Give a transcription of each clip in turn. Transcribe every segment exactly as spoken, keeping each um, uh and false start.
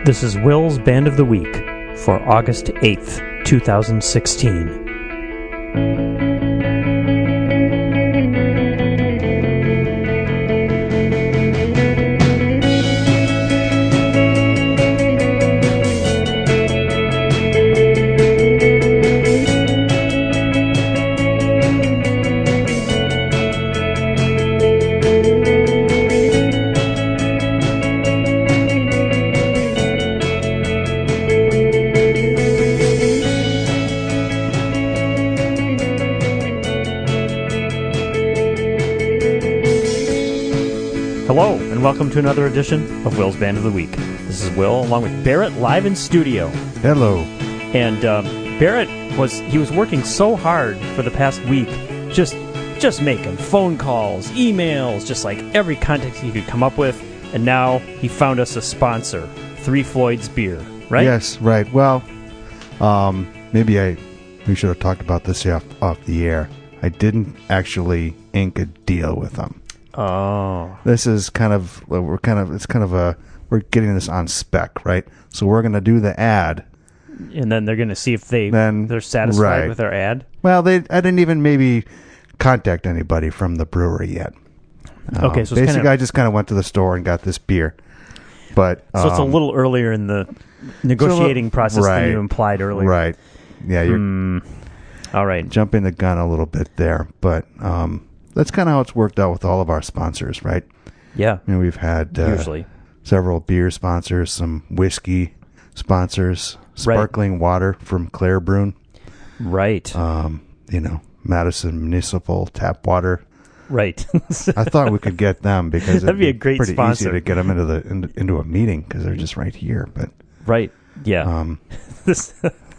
This is Will's Band of the Week for August eighth, twenty sixteen. Hello, and welcome to another edition of Will's Band of the Week. This is Will, along with Barrett, live in studio. Hello. And um, Barrett, was he was working so hard for the past week, just just making phone calls, emails, just like every contact he could come up with, and now he found us a sponsor, Three Floyds Beer, right? Yes, right. Well, um, maybe I we should have talked about this off, off the air. I didn't actually ink a deal with them. Oh. This is kind of, we're kind of, it's kind of a, we're getting this on spec, right? So we're going to do the ad. And then they're going to see if they, then, they're satisfied right. with our ad? Well, they, I didn't even maybe contact anybody from the brewery yet. Um, okay, so basically kind of, I just kind of went to the store and got this beer. But So um, it's a little earlier in the negotiating so, process right, than you implied earlier. Right. Yeah, you're mm, all right. jumping the gun a little bit there. But, um, that's kind of how it's worked out with all of our sponsors, right? Yeah. I mean, we've had uh, Usually. several beer sponsors, some whiskey sponsors, sparkling right. water from Claire Brewing. Right. Um, you know, Madison Municipal Tap Water. Right. I thought we could get them because that'd be a be great pretty sponsor. easy to get them into the into, into a meeting because they're just right here. But right. Yeah. Um, this.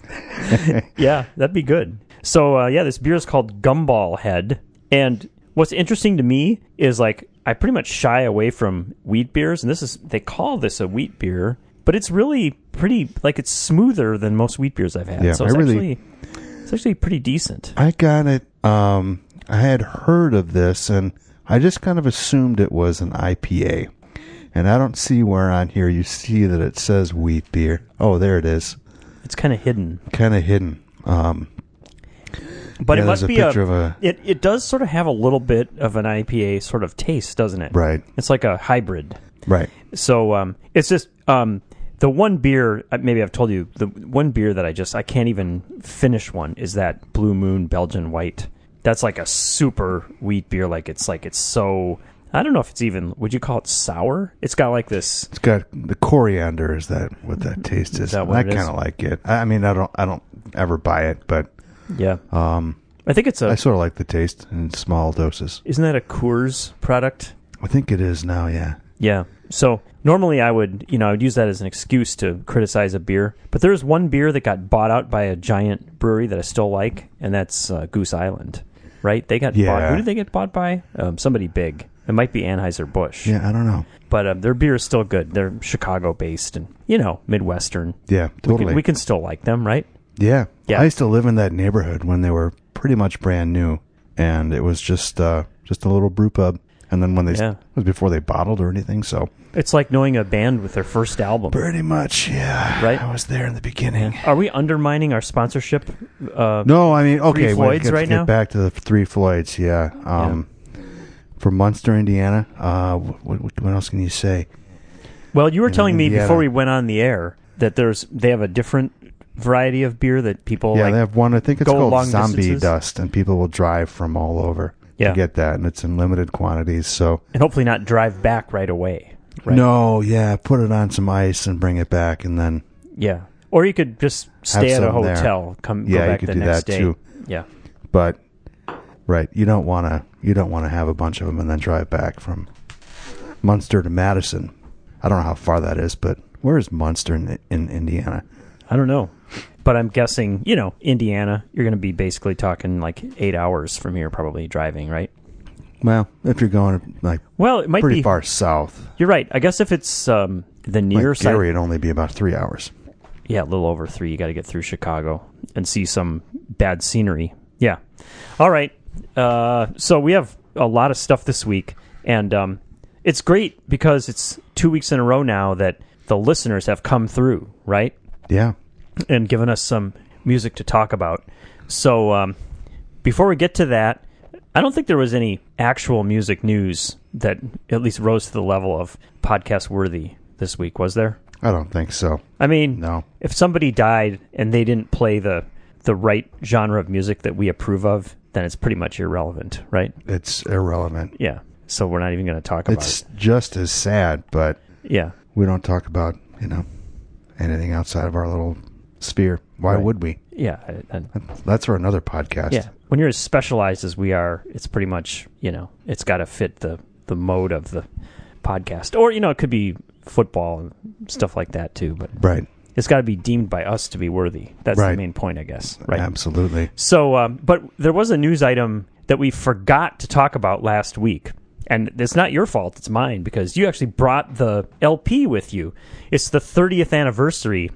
Yeah, that'd be good. So uh, yeah, this beer is called Gumball Head, and what's interesting to me is, like, I pretty much shy away from wheat beers, and this is, they call this a wheat beer, but it's really pretty, like, it's smoother than most wheat beers I've had. Yeah, so it's I really, actually, it's actually pretty decent. I got it, um, I had heard of this, and I just kind of assumed it was an I P A, and I don't see where on here you see that it says wheat beer. Oh, there it is. It's kind of hidden. Kind of hidden. Um, But yeah, it must a be a, of a... It, it does sort of have a little bit of an I P A sort of taste, doesn't it? Right. It's like a hybrid. Right. So um, it's just um, the one beer, maybe I've told you, the one beer that I just, I can't even finish one is that Blue Moon Belgian White. That's like a super wheat beer. Like it's like, it's so, I don't know if it's even, would you call it sour? It's got like this. It's got the coriander. Is that what that taste is? Is that what I it is? kind of like it. I mean, I don't, I don't ever buy it, but yeah. Um, I think it's a. I sort of like the taste in small doses. Isn't that a Coors product? I think it is now, yeah. Yeah. So normally I would, you know, I would use that as an excuse to criticize a beer. But there is one beer that got bought out by a giant brewery that I still like, and that's uh, Goose Island, right? They got yeah. bought. Who did they get bought by? Um, somebody big. It might be Anheuser-Busch. Yeah, I don't know. But um, their beer is still good. They're Chicago-based and, you know, Midwestern. Yeah, totally. We can, we can still like them, right? Yeah. Yeah. I used to live in that neighborhood when they were pretty much brand new, and it was just uh, just a little brew pub. And then when they yeah. it was before they bottled or anything, so it's like knowing a band with their first album. Pretty much, yeah. Right. I was there in the beginning. Yeah. Are we undermining our sponsorship? Uh, no, I mean, okay, Three Floyds get, right get now. Back to the Three Floyds, yeah. Um, yeah. From Munster, Indiana. Uh, what, what else can you say? Well, you were in telling Indiana. me before we went on the air that there's they have a different variety of beer that people yeah like they have one. I think it's go called long Zombie distances. Dust, and people will drive from all over yeah. to get that, and it's in limited quantities. So and hopefully not drive back right away. Right? No, yeah, put it on some ice and bring it back, and then yeah, or you could just stay at a some there. hotel, come yeah, go back you could the do next that day. too. Yeah, but right, you don't want to you don't want to have a bunch of them and then drive back from Munster to Madison. I don't know how far that is, but where is Munster in, in Indiana? I don't know. But I'm guessing, you know, Indiana, you're going to be basically talking like eight hours from here, probably driving, right? Well, if you're going like well, it might pretty be far south. You're right. I guess if it's um, the near like side, Gary, it'd only be about three hours. Yeah, a little over three. You got to get through Chicago and see some bad scenery. Yeah. All right. Uh, so we have a lot of stuff this week, and um, it's great because it's two weeks in a row now that the listeners have come through, right? Yeah. And given us some music to talk about. So um, before we get to that, I don't think there was any actual music news that at least rose to the level of podcast worthy this week, was there? I don't think so. I mean, no. If somebody died and they didn't play the the right genre of music that we approve of, then it's pretty much irrelevant, right? It's irrelevant. Yeah. So we're not even going to talk about it's it. It's just as sad, but yeah, we don't talk about, you know, anything outside of our little sphere. Why right. would we? Yeah. And, That's for another podcast. Yeah. When you're as specialized as we are, it's pretty much, you know, it's got to fit the, the mode of the podcast. Or, you know, it could be football and stuff like that too, but right. It's got to be deemed by us to be worthy. That's right. the main point, I guess. Right. Absolutely. So, um, but there was a news item that we forgot to talk about last week. And it's not your fault, it's mine, because you actually brought the L P with you. It's the thirtieth anniversary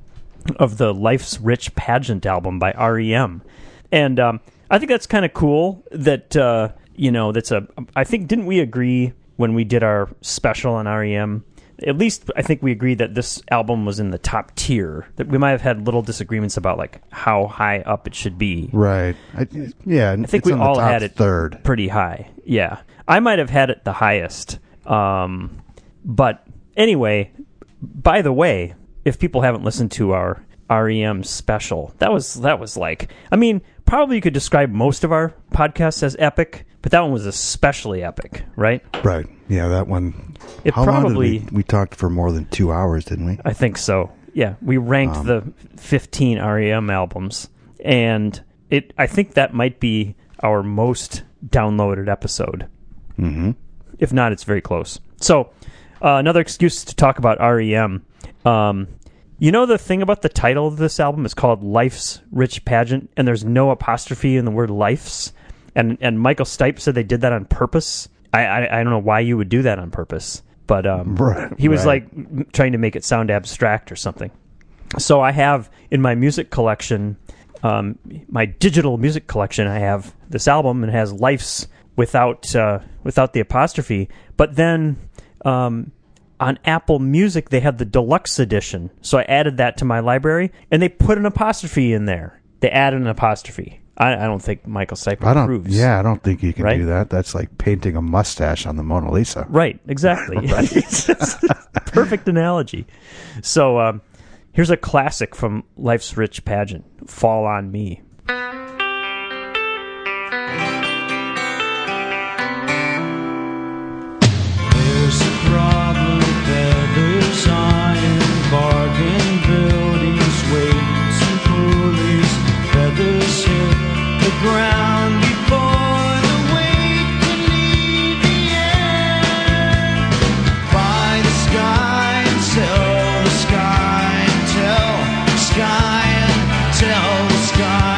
of the Life's Rich Pageant album by R E M. And um, I think that's kind of cool that, uh, you know, that's a, I think, didn't we agree when we did our special on R E M? At least I think we agreed that this album was in the top tier. That we might have had little disagreements about like how high up it should be. Right. I, yeah. I think it's we in all the top had it third. pretty high. Yeah. I might have had it the highest. Um, but anyway, by the way, if people haven't listened to our R E M special, that was that was like, I mean, probably you could describe most of our podcasts as epic, but that one was especially epic, right? Right. Yeah, that one. It how probably long did we, we talked for more than two hours, didn't we? I think so. Yeah, we ranked um, the fifteen R E M albums, and it. I think that might be our most downloaded episode. Mm-hmm. If not, it's very close. So, uh, another excuse to talk about R E M. Um, you know the thing about the title of this album is called Life's Rich Pageant, and there's no apostrophe in the word Life's. And and Michael Stipe said they did that on purpose. I, I, I don't know why you would do that on purpose, but um, right, he was right. like trying to make it sound abstract or something. So I have in my music collection, um, my digital music collection, I have this album and it has Life's without uh, without the apostrophe. But then um, on Apple Music they had the deluxe edition, so I added that to my library, and they put an apostrophe in there. They added an apostrophe. I, I don't think Michael Stipe I don't, approves. Yeah, I don't think you can right? do that. That's like painting a mustache on the Mona Lisa. Right, exactly. right. Perfect analogy. So um, here's a classic from Life's Rich Pageant, Fall on Me. There's a problem, feathers, iron, bargain buildings, weights and pulleys, feathers hit the ground before the weight can leave the air. By the sky and tell the sky and tell the sky and tell the sky.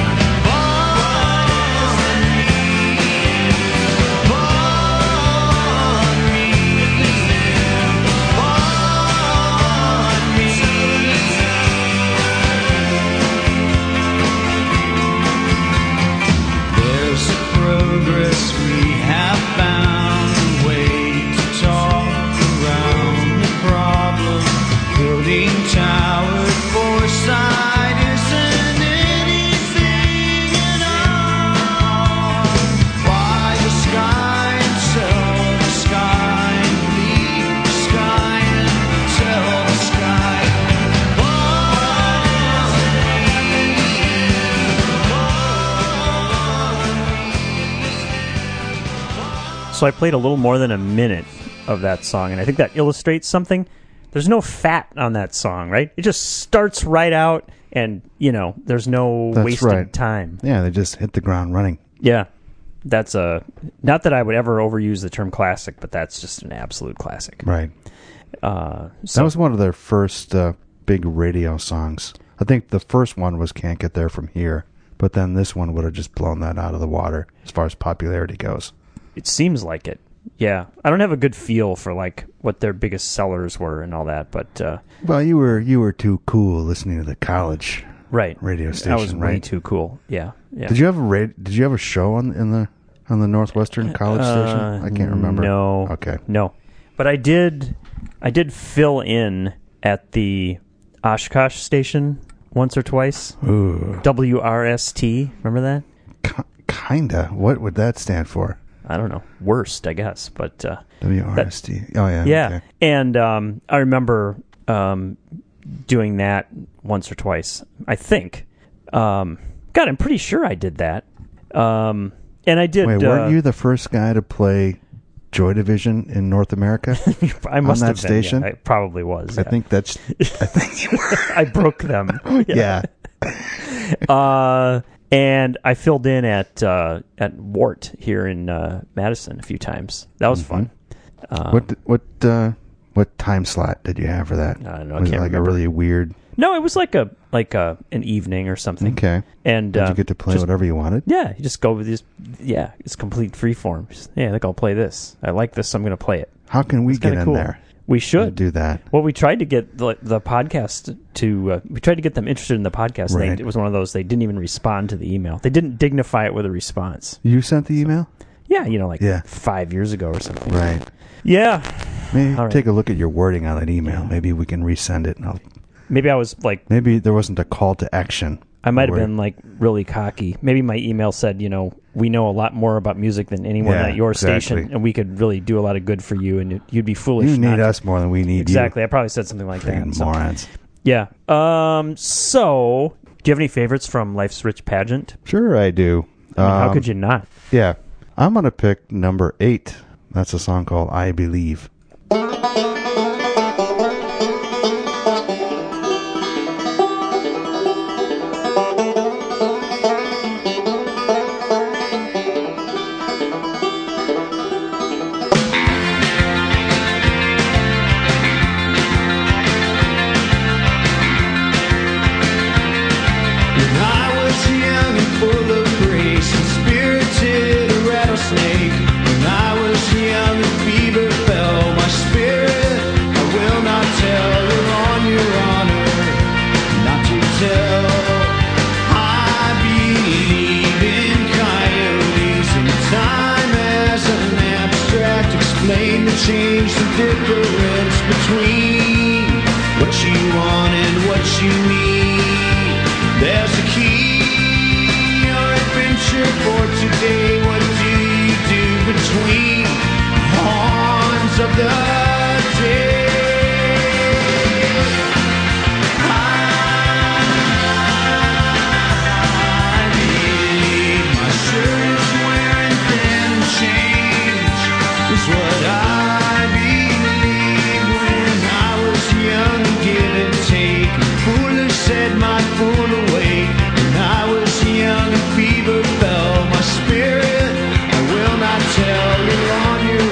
So I played a little more than a minute of that song, and I think that illustrates something. There's no fat on that song, right? It just starts right out, and, you know, there's no That's wasted right. time. Yeah, they just hit the ground running. Yeah. That's a... Not that I would ever overuse the term classic, but that's just an absolute classic. Right. Uh, so, that was one of their first uh, big radio songs. I think the first one was Can't Get There From Here, but then this one would have just blown that out of the water as far as popularity goes. It seems like it. Yeah. I don't have a good feel for like what their biggest sellers were and all that, but uh, well, you were you were too cool listening to the college right radio station. I was right? way too cool. Yeah. Yeah. Did you have a ra- Did you have a show on in the on the Northwestern College Station? Uh, I can't remember. No. Okay. No. But I did I did fill in at the Oshkosh station once or twice. Ooh. W R S T. Remember that? K- kinda. What would that stand for? I don't know. Worst, I guess. But uh, W R S T. Oh, yeah. yeah. Okay. And um, I remember um, doing that once or twice, I think. Um, God, I'm pretty sure I did that. Um, and I did. Wait, uh, weren't you the first guy to play Joy Division in North America? I must on have that been, station? Yeah, I probably was. I yeah. think that's. I think you were. I broke them. Yeah. Uh, and I filled in at uh, at Wart here in uh, Madison a few times. That was fun. Um, What what uh, what time slot did you have for that? I don't know. I Was it can't like remember. a really weird? No, it was like a like a an evening or something. Okay. And Did uh, you get to play just- whatever you wanted? Yeah, you just go with this. Yeah, it's complete free form. Just, yeah, I think I'll play this. I like this. So I'm going to play it. How can we It's get kinda in cool. there? We to should do that. Well, we tried to get the, the podcast to. Uh, we tried to get them interested in the podcast. And Right. they, it was one of those. They didn't even respond to the email. They didn't dignify it with a response. You sent the email? Yeah, you know, like Yeah. five years ago or something. Right. Yeah. Maybe All right. take a look at your wording on that email. Yeah. Maybe we can resend it. And I'll, Maybe I was like, maybe there wasn't a call to action. I might have Where- been like really cocky. Maybe my email said, you know, we know a lot more about music than anyone Yeah, at your exactly. station, and we could really do a lot of good for you, and you'd be foolish. You not need to. us more than we need Exactly. I probably said something like you. Freaking that. So- morons. yeah. Um. So, do you have any favorites from Life's Rich Pageant? Sure, I do. I mean, how Um, could you not? Yeah. I'm going to pick number eight. That's a song called I Believe. When I was young and full of grace and spirited a rattlesnake. When I was young and fever fell my spirit. I will not tell her on your honor, not to tell. I believe in coyotes and time as an abstract. Explain the change, the difference between what you want and what you need. There's a key, your adventure for today. What do you do between horns of the day? I believe my shirt is wearing thin change. Is what I believe when I was young, give and take. Foolish said my fool away. When I was young and fever fell my spirit. I will not tell you on your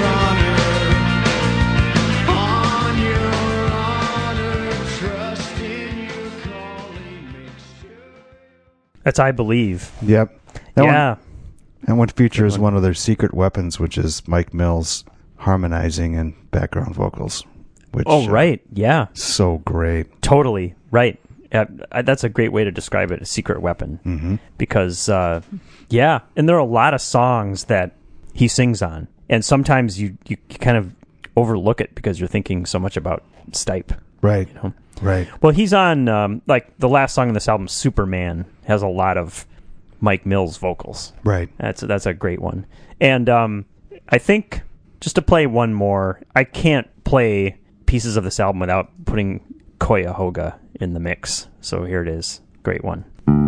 honor. On your honor, trust in your calling. Make sure. That's I Believe. Yep. That yeah. One, that one features Good one of their secret weapons, which is Mike Mills harmonizing and background vocals. Which, Oh, uh, right. Yeah. so great. Totally. Right. Yeah, I- that's a great way to describe it, a secret weapon. Mm-hmm. Because, uh, yeah, and there are a lot of songs that he sings on. And sometimes you, you kind of overlook it because you're thinking so much about Stipe. Right. You know? Right. Well, he's on, um, like, the last song on this album, Superman, has a lot of Mike Mills vocals. Right. That's that's a great one. And um, I think, just to play one more, I can't play pieces of this album without putting Cuyahoga in the mix. So here it is. Great one.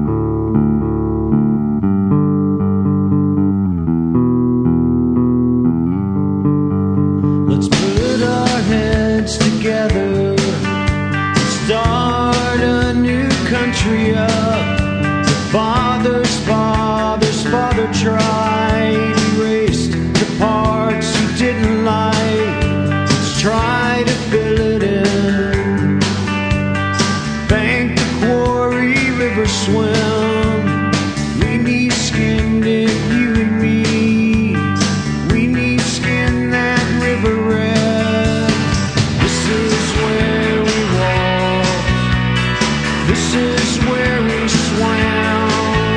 Let's put our heads together, start a new country up. The father's father's father tried, erased the parts he didn't like. Let's try to fill it in. Bank the quarry, river swim. We need skinned it, you and me. We need skin that river red. This is where we walk. This is where we swam.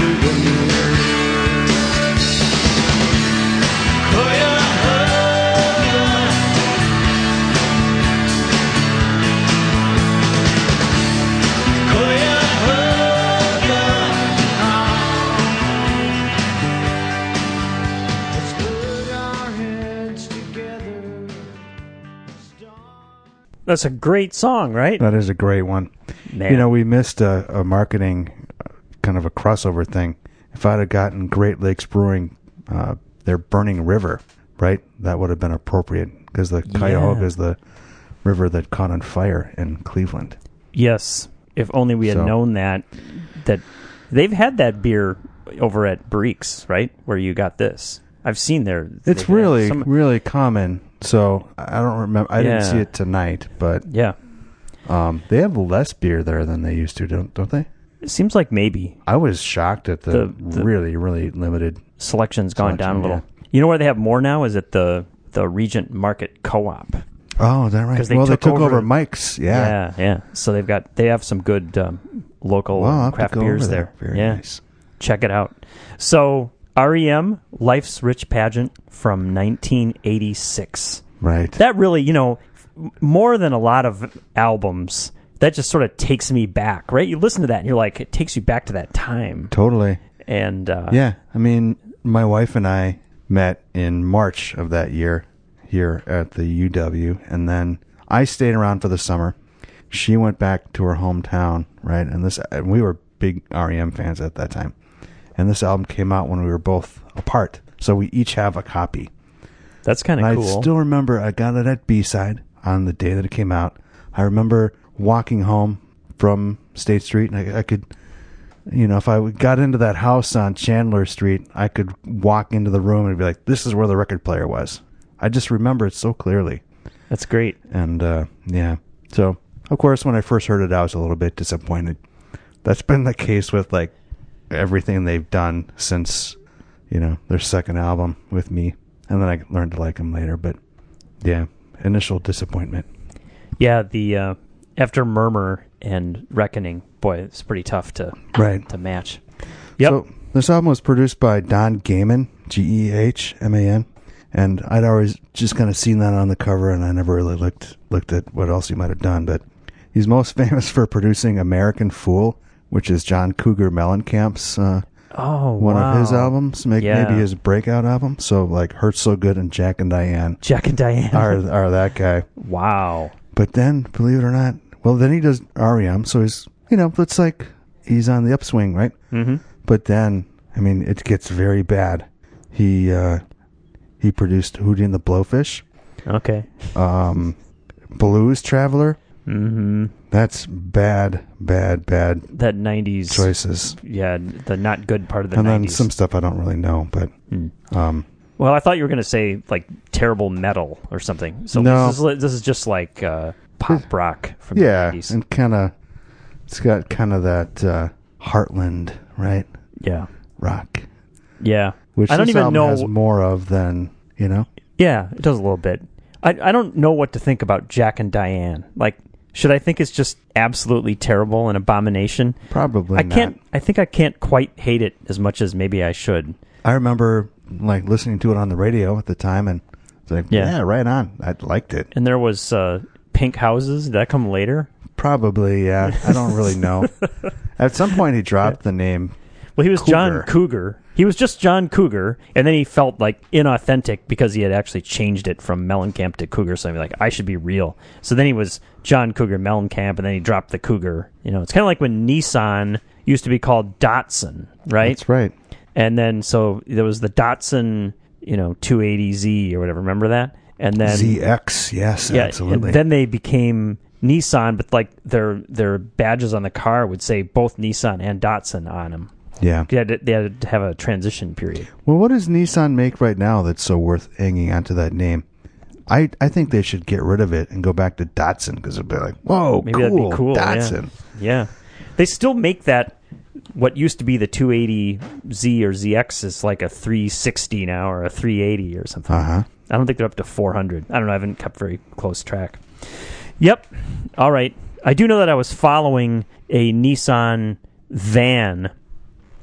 That's a great song, right? That is a great one. Man. You know, we missed a, a marketing uh, kind of a crossover thing. If I'd have gotten Great Lakes Brewing, uh, their Burning River, right, that would have been appropriate because the Cuyahoga Yeah. is the river that caught on fire in Cleveland. Yes. If only we had So- known that. That they've had that beer over at Breeks, right, where you got this. I've seen their. It's they've had really, some- really common. So I don't remember. I didn't Yeah. see it tonight, but yeah. um, they have less beer there than they used to, don't don't they? It seems like maybe I was shocked at the, The- the- really, really limited. selection's gone down a Selection, little. You know where they have more now is at the the Regent Market Co-op. Oh, is that right? 'Cause they well, took they took over, over- Mike's. Yeah. yeah, yeah. So they've got they have some good um, local Well, I'll have to craft go beers over there. Very yeah, nice. check it out. So R E M, Life's Rich Pageant from nineteen eighty-six. Right. That really, you know, m- more than a lot of albums, that just sort of takes me back, right? You listen to that and you're like, it takes you back to that time. Totally. And uh, Yeah. I mean, my wife and I met in March of that year here at the U W, and then I stayed around for the summer. She went back to her hometown, right? And this, and we were big R E M fans at that time. And this album came out when we were both apart, so we each have a copy. that's kind And of I cool. still remember I got it at B-side on the day that it came out. I remember walking home from State Street, and I, I could, you know, if I got into that house on Chandler Street, I could walk into the room and be like, this is where the record player was. I just remember it so clearly. That's great. And, uh, yeah. So, of course, when I first heard it, I was a little bit disappointed. That's been the case with, like, everything they've done since, you know, their second album with me. And then I learned to like them later. But, yeah, initial disappointment. Yeah, the uh, after Murmur and Reckoning, boy, it's pretty tough to Right. to match. Yep. So, this album was produced by Don Gehman, G E H M A N. And I'd always just kind of seen that on the cover, and I never really looked looked at what else he might have done. But he's most famous for producing American Fool, which is John Cougar Mellencamp's uh, oh, one wow. of his albums, make, Yeah. maybe his breakout album. So, like, Hurt So Good and Jack and Diane Jack and Diane. are are that guy. Wow. But then, believe it or not, well, then he does R E M, so he's, you know, it's like he's on the upswing, right? Mm-hmm. But then, I mean, it gets very bad. He uh, he produced Hootie and the Blowfish, Okay. um, Blues Traveler. Mm-hmm. That's bad, bad, bad That nineties choices. Yeah, the not good part of the And then nineties. some stuff I don't really know, but Hmm. um, Well, I thought you were going to say like terrible metal or something. So No. this is this is just like uh, pop rock from the yeah, nineties. and kind of, it's got kind of that uh, Heartland, right? Yeah. Rock, Yeah. which I don't this even album know. has more of than, you know. Yeah, it does a little bit. I I don't know what to think about Jack and Diane. Like, should I think it's just absolutely terrible and abomination? Probably I not. can't. I think I can't quite hate it as much as maybe I should. I remember like listening to it on the radio at the time, and it's like, Yeah. yeah, right on. I liked it. And there was uh, Pink Houses. Did that come later? Probably, yeah. I don't really know. At some point, he dropped the name. Well, he was Cougar. John Cougar. He was just John Cougar, and then he felt like inauthentic because he had actually changed it from Mellencamp to Cougar. So he was like, I should be real. So then he was John Cougar Mellencamp, and then he dropped the Cougar. You know, it's kind of like when Nissan used to be called Datsun, right? That's right. And then so there was the Datsun, you know, two eighty Z or whatever. Remember that? And then Z X, yes, yeah, absolutely. and then they became Nissan, but like their their badges on the car would say both Nissan and Datsun on them. yeah. They had, to, they had to have a transition period. Well, what does Nissan make right now that's so worth hanging onto that name? I I think they should get rid of it and go back to Datsun because it'd be like, whoa, Maybe cool, that'd be cool. Datsun. Yeah. yeah, they still make that. What used to be the two eighty Z or Z X is like a three sixty now or a three eighty or something. Uh huh. I don't think they're up to four hundred. I don't know. I haven't kept very close track. Yep. All right. I do know that I was following a Nissan van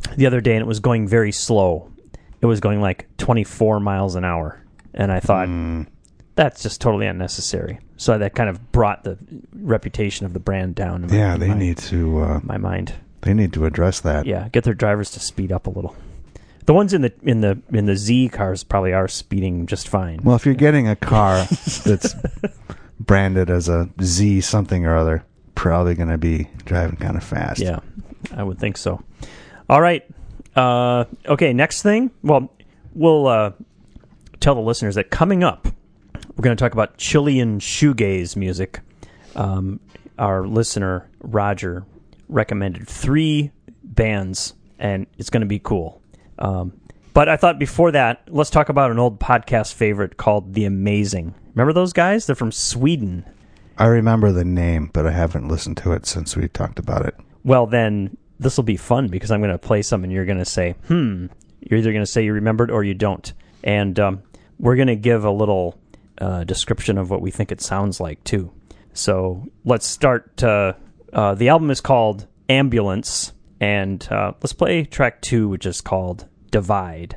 the other day, and it was going very slow. It was going like twenty-four miles an hour. And I thought, Mm. that's just totally unnecessary. So that kind of brought the reputation of the brand down. In my, Yeah, in they my, need to. Uh, my mind. they need to address that. Yeah, get their drivers to speed up a little. The ones in the in the in the Z cars probably are speeding just fine. Well, if you're getting a car that's branded as a Z something or other, probably going to be driving kind of fast. Yeah, I would think so. All right. Uh, okay, next thing. Well, we'll uh, tell the listeners that coming up, we're going to talk about Chilean shoegaze music. Um, our listener, Roger, recommended three bands, and it's going to be cool. Um, but I thought before that, let's talk about an old podcast favorite called The Amazing. Remember those guys? They're from Sweden. I remember the name, but I haven't listened to it since we talked about it. Well, then this will be fun because I'm going to play some and you're going to say, hmm. You're either going to say you remembered or you don't. And um, we're going to give a little uh, description of what we think it sounds like, too. So let's start. Uh, uh, the album is called Ambulance, and uh, let's play track two, which is called Divide.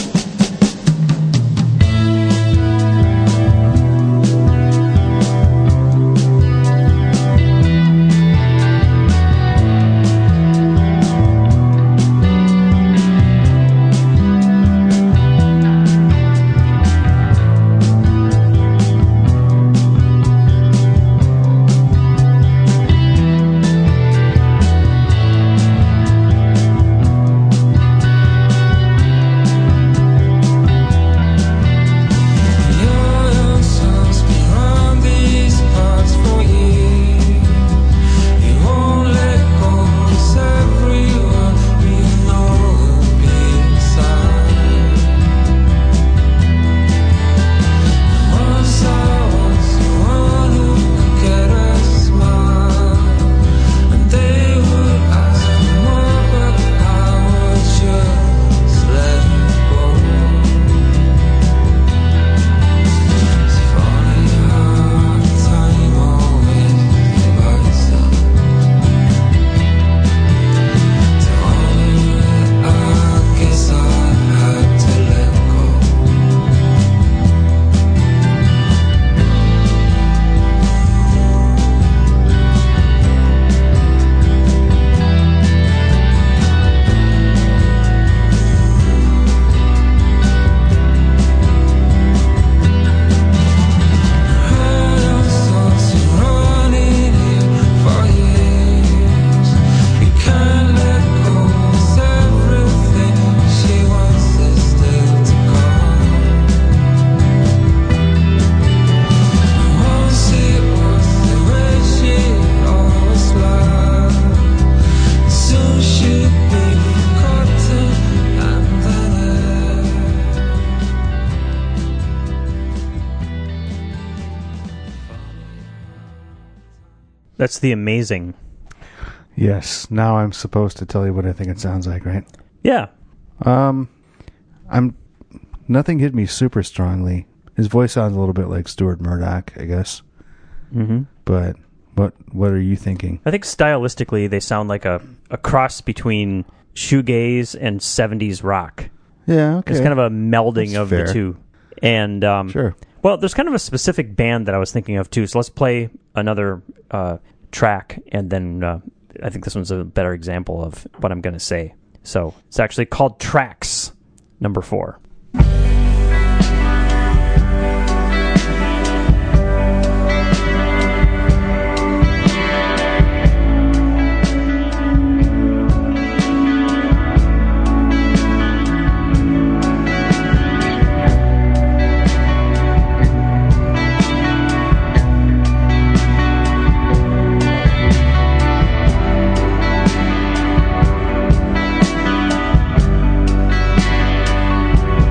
That's The Amazing. Yes. Now I'm supposed to tell you what I think it sounds like, right? Yeah. Um, I'm. Nothing hit me super strongly. His voice sounds a little bit like Stuart Murdoch, I guess. Mm-hmm. But what what are you thinking? I think stylistically they sound like a, a cross between shoegaze and seventies rock. Yeah, okay. It's kind of a melding That's of fair. the two. And um, Sure. Well, there's kind of a specific band that I was thinking of too. So let's play another uh, track, and then uh, I think this one's a better example of what I'm going to say. So it's actually called Tracks, number four. Thank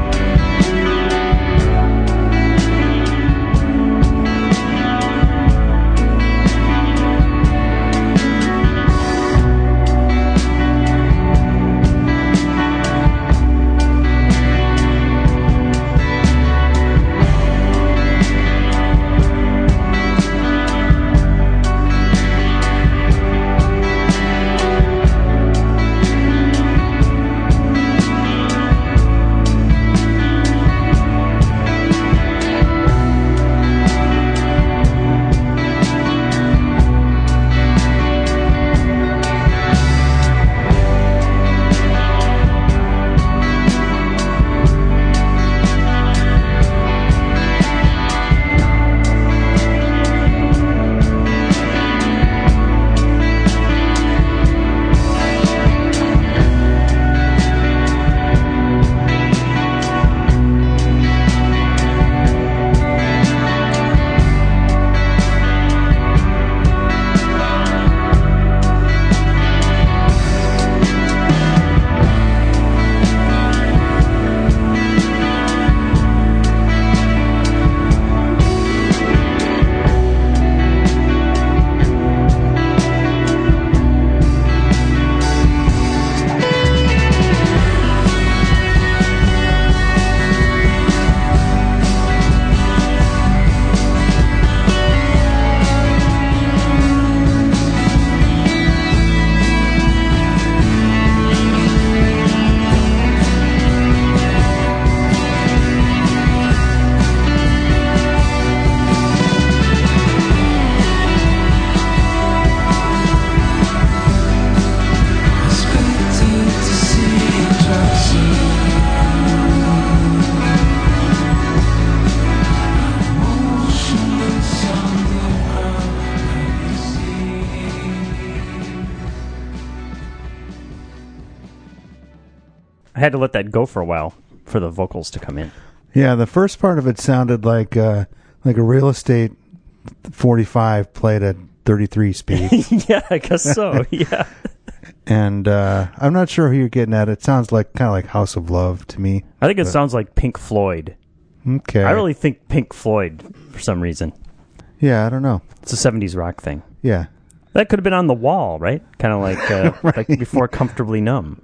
had to let that go for a while for the vocals to come in. Yeah, the first part of it sounded like uh, like a real estate forty-five played at thirty-three speed. Yeah, I guess so. Yeah. And uh, I'm not sure who you're getting at. It sounds like kind of like House of Love to me. I think it but, sounds like Pink Floyd. Okay. I really think Pink Floyd for some reason. Yeah, I don't know. It's a seventies rock thing. Yeah. That could have been On the Wall, right? Kind of like uh, Right. like before Comfortably Numb.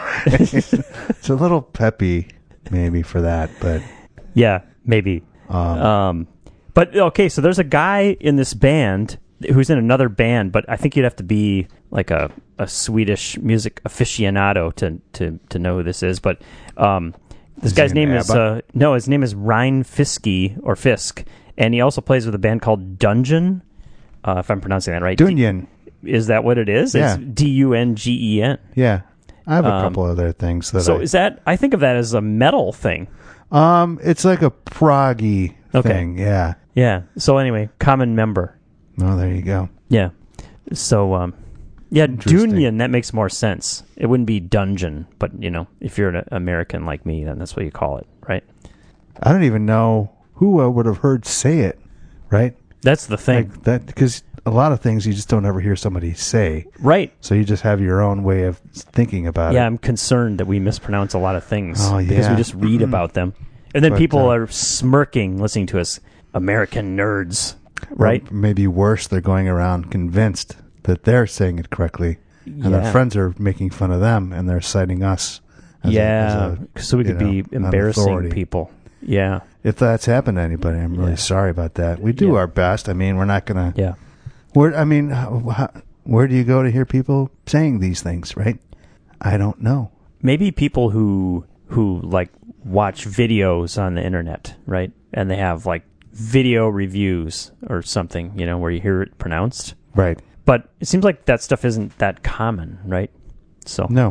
It's a little peppy maybe for that, but Yeah, maybe. um, Um, but okay, so there's a guy in this band who's in another band, but I think you'd have to be like a, a Swedish music aficionado to, to, to know who this is. But um, this Is guy's he in name is ABBA? uh, no, his name is Ryan Fiske or Fisk, and he also plays with a band called Dungeon. Uh, if I'm pronouncing that right, Dunyan. D- is that what it is? Yeah. It's D U N G E N. Yeah. I have a Um, couple other things that So I, is that? I think of that as a metal thing. um it's like a proggy Okay. thing. Yeah. Yeah. So anyway, common member. Oh, there you go. Yeah. So, um, yeah, Interesting. Dunyan, that makes more sense. It wouldn't be dungeon, but, you know, if you're an American like me, then that's what you call it, right? I don't even know who I would have heard say it, right? That's the thing. Like that, because a lot of things you just don't ever hear somebody say. Right. So you just have your own way of thinking about Yeah, it. I'm concerned that we mispronounce a lot of things Oh, because yeah. we just read about them. And then But, people uh, are smirking listening to us, American nerds, right? Or maybe worse, they're going around convinced that they're saying it correctly, and Yeah. their friends are making fun of them, and they're citing us. As Yeah, a, as a, so we you could be know, an embarrassing authority. people. Yeah, If that's happened to anybody, I'm really Yeah. sorry about that. We do Yeah. our best. I mean, we're not gonna. yeah. Where I mean, how, how, where do you go to hear people saying these things? Right? I don't know. Maybe people who who like watch videos on the internet, right? And they have like video reviews or something, you know, where you hear it pronounced. Right? But it seems like that stuff isn't that common, right? So, No.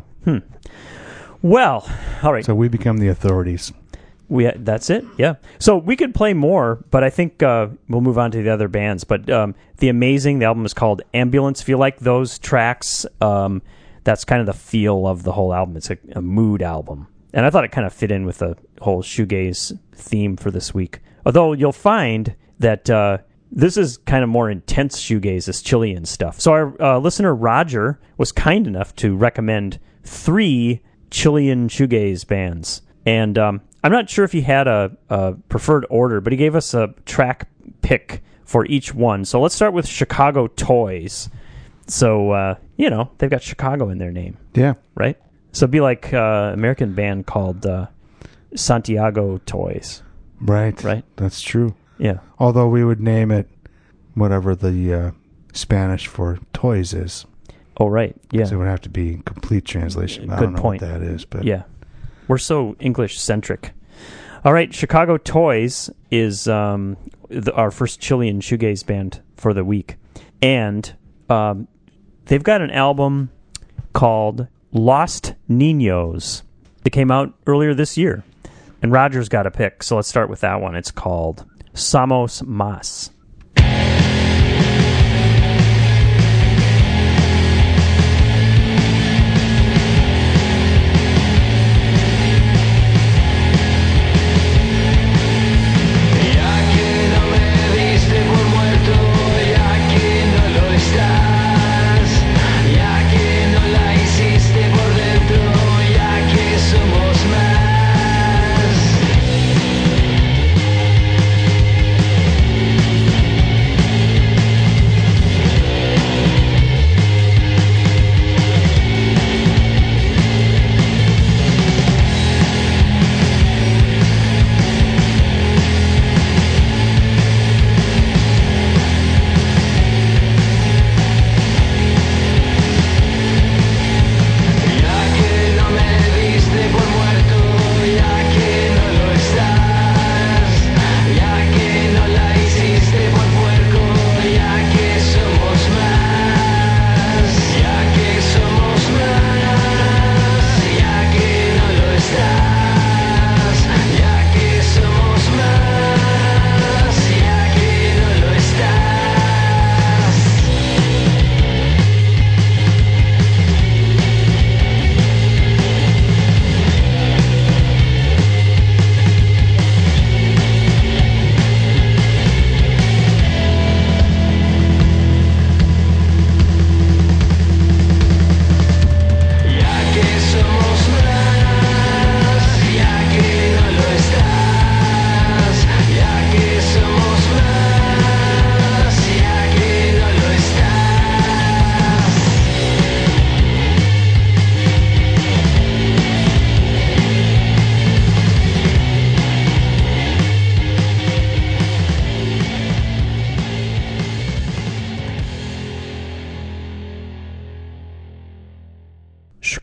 well, all right. So we become the authorities. We that's it, yeah. So we could play more, but I think uh, we'll move on to the other bands. But um, the Amazing, the album is called Ambulance. If you like those tracks, um, that's kind of the feel of the whole album. It's a, a mood album, and I thought it kind of fit in with the whole shoegaze theme for this week. Although you'll find that uh, this is kind of more intense shoegaze, this Chilean stuff. So our uh, listener Roger was kind enough to recommend three Chilean shoegaze bands, and um, I'm not sure if he had a, a preferred order, but he gave us a track pick for each one. So let's start with Chicago Toys. So, uh, you know, they've got Chicago in their name, Yeah. right? So it'd be like an uh, American band called uh, Santiago Toys, Right. right? That's true. Yeah. Although we would name it whatever the uh, Spanish for toys is. Oh, right. Yeah. So it would have to be complete translation. I Good don't know point. what that is, but Yeah. We're so English-centric. All right, Chicago Toys is um, the, our first Chilean shoegaze band for the week. And um, they've got an album called Lost Niños. It came out earlier this year. And Roger's got a pick, so let's start with that one. It's called Somos Más. Somos más.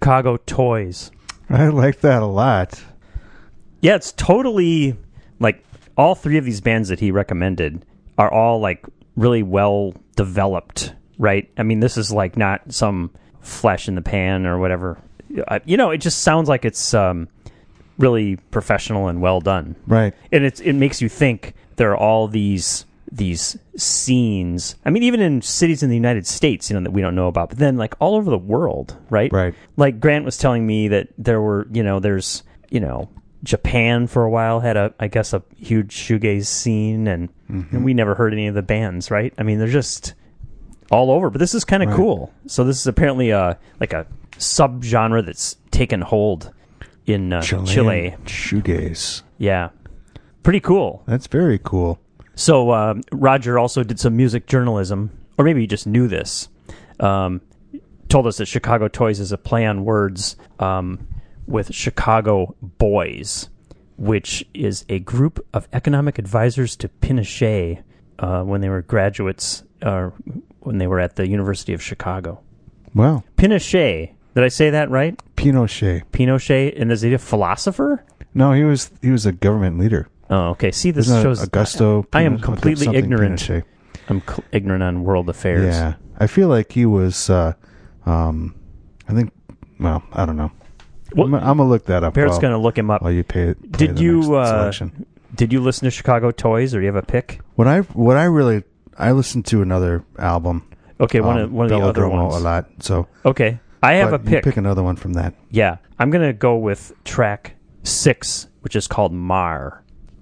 Chicago Toys. I like that a lot. Yeah, it's totally like all three of these bands that he recommended are all like really well developed, right? I mean, this is like not some flash in the pan or whatever. I, you know, it just sounds like it's um, really professional and well done, Right. and it's it makes you think there are all these these scenes. I mean, even in cities in the United States, you know, that we don't know about, but then like all over the world, right? Right. Like Grant was telling me that there were, you know, there's, you know, Japan for a while had a, I guess, a huge shoegaze scene, and, Mm-hmm. and we never heard any of the bands, right? I mean, they're just all over. But this is kind of Right. cool. So this is apparently a like a subgenre that's taken hold in uh, Chilean Chile. shoegaze. Yeah, pretty cool. That's very cool. So uh, Roger also did some music journalism, or maybe he just knew this. Um, told us that Chicago Toys is a play on words um, with Chicago Boys, which is a group of economic advisors to Pinochet uh, when they were graduates, uh, when they were at the University of Chicago. Wow. Pinochet, did I say that right? Pinochet. Pinochet, and is he a philosopher? No, he was he was a government leader. Oh, okay. See, this Isn't it shows Augusto. I, I am Pinochet- completely something ignorant. Pinochet. I'm cl- ignorant on world affairs. Yeah, I feel like he was. Uh, um, I think. Well, I don't know. Well, I'm, I'm gonna look that up. Barrett's while, going to look him up. while you pay. play Did the you next uh, selection. did you listen to Chicago Toys, or do you have a pick? What I what I really I listened to another album. Okay, one um, of one of the other Velodromo ones. a lot. So Okay, I have but a you pick. Pick another one from that. Yeah, I'm going to go with track six, which is called Mar.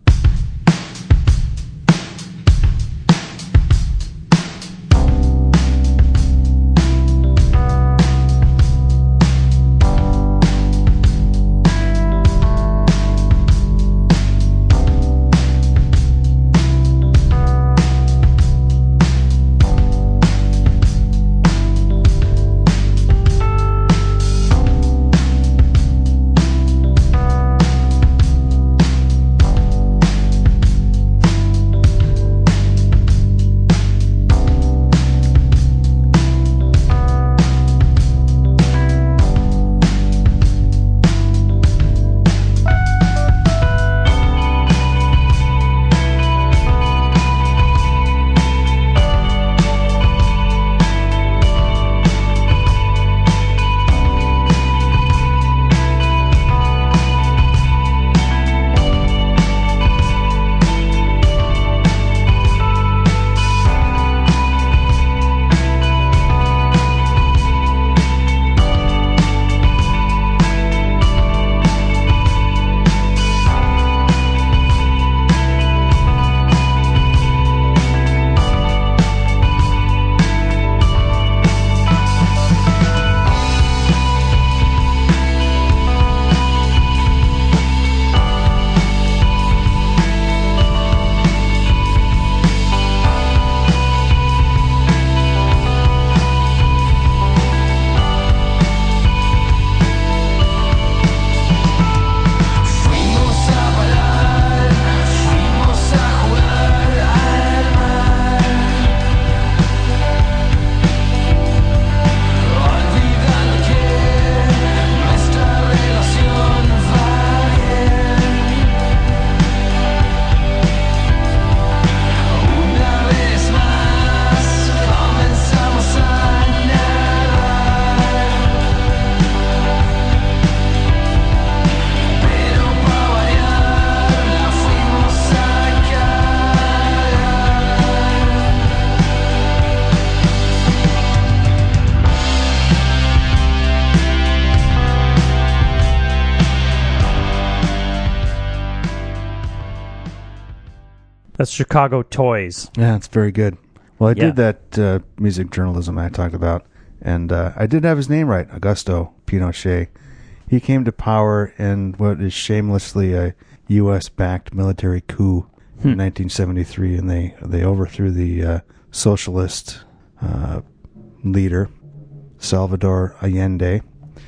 That's Chicago Toys. Yeah, it's very good. Well, I Yeah. did that uh, music journalism I talked about, and uh, I did have his name right, Augusto Pinochet. He came to power in what is shamelessly a U S-backed military coup Hmm. in nineteen seventy-three, and they, they overthrew the uh, socialist uh, leader, Salvador Allende,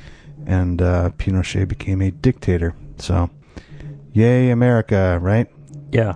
and uh, Pinochet became a dictator. So, yay, America, right? Yeah.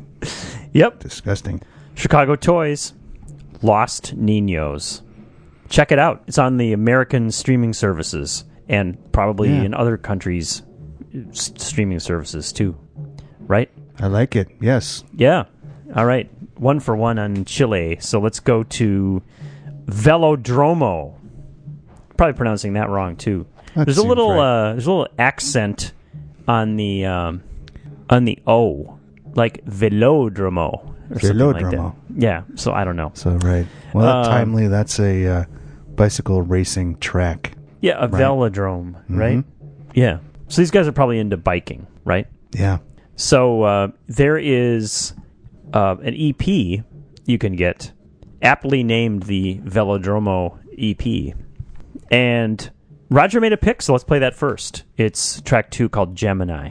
Yep. Disgusting. Chicago Toys. Lost Niños. check it out. It's on the American streaming services and probably Yeah. in other countries' s- streaming services too. Right? I like it. Yes. Yeah. All right. One for one on Chile. So let's go to Velodromo. Probably pronouncing that wrong too. That there's a seems little right. uh, there's a little accent on the um, on the O, like Velodromo or something like that. Velodromo. Yeah. So I don't know. So, right. Well, Um, timely, that's a uh, bicycle racing track. Yeah, a Right. velodrome, right? Mhm. Yeah. So these guys are probably into biking, right? Yeah. So uh, there is uh, an E P you can get, aptly named the Velodromo E P. And Roger made a pick, so let's play that first. It's track two called Gemini.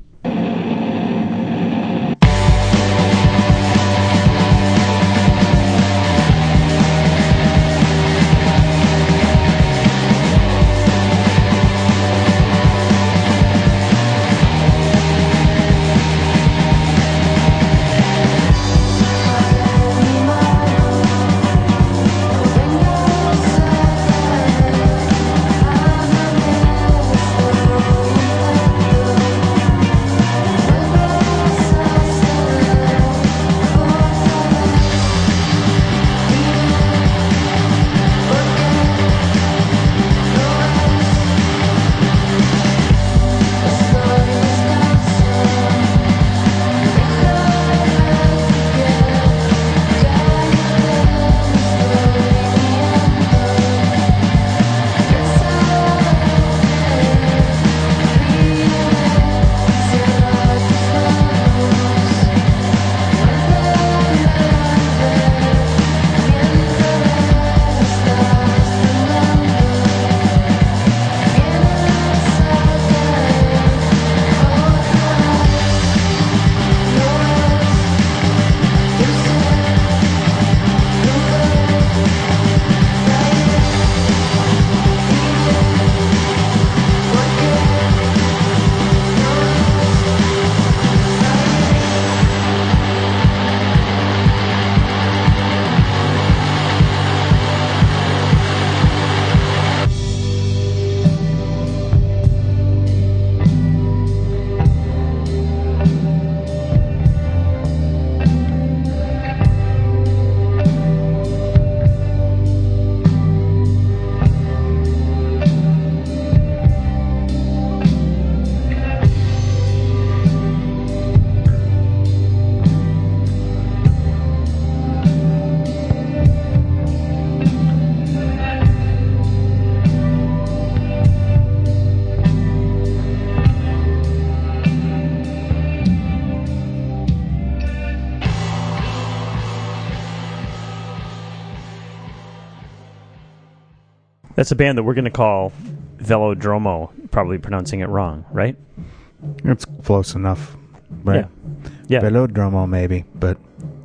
That's a band that we're going to call Velodromo, probably pronouncing it wrong, right? It's close enough. Right. Yeah. Yeah. Velodromo, maybe, but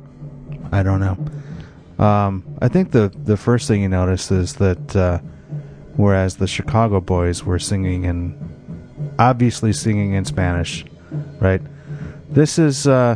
I don't know. Um, I think the, the first thing you notice is that uh, whereas the Chicago boys were singing in, obviously singing in Spanish, right? This is, uh,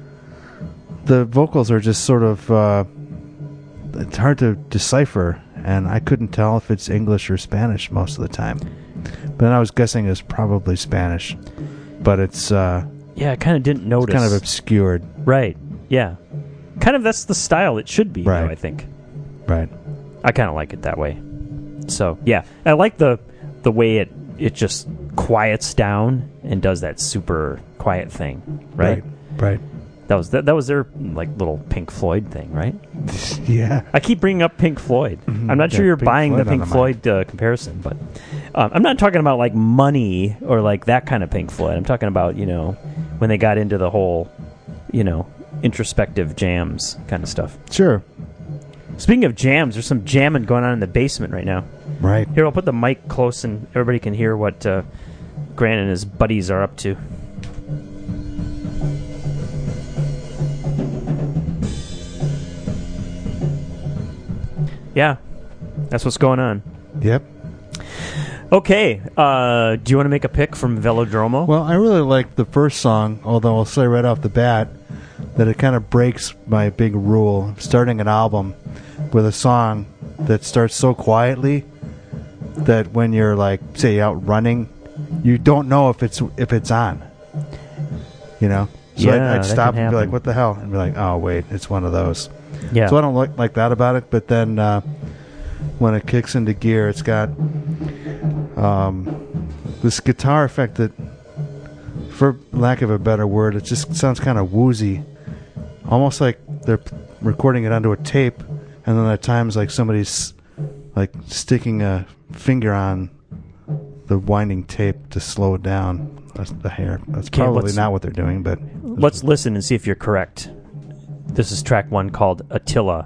the vocals are just sort of, uh, it's hard to decipher, and I couldn't tell if it's English or Spanish most of the time. But I was guessing it's probably Spanish, but it's, uh, Yeah, I kind of didn't notice. kind of obscured. Right. Yeah. Kind of that's the style it should be, Right. though, I think. Right. I kind of like it that way. So, yeah. I like the the way it, it just quiets down and does that super quiet thing, right? Right. That was that, that was their like little Pink Floyd thing, right? Yeah. I keep bringing up Pink Floyd. Mhm. I'm not sure Yeah, you're Pink buying Floyd the on Pink the Floyd uh, comparison, but um, I'm not talking about like Money or like that kind of Pink Floyd. I'm talking about, you know, when they got into the whole, you know, introspective jams kind of stuff. Sure. Speaking of jams, there's some jamming going on in the basement right now. Right. Here, I'll put the mic close and everybody can hear what uh, Grant and his buddies are up to. Yeah, that's what's going on. Yep. Okay, uh, do you want to make a pick from Velodromo? Well, I really like the first song, although I'll say right off the bat that it kind of breaks my big rule of starting an album with a song that starts so quietly that when you're like, say, out running, you don't know if it's if it's on. You know? So Yeah, I'd, I'd that stop can and be like, happen. what the hell? And be like, oh, wait, it's one of those. Yeah. So I don't like, like that about it. But then uh, when it kicks into gear, it's got um, this guitar effect that, for lack of a better word, it just sounds kind of woozy. Almost like they're recording it onto a tape, and then at times like somebody's like sticking a finger on the winding tape to slow it down. That's the hair. That's Okay, probably let's- not what they're doing, but Let's listen and see if you're correct. This is track one called Attila.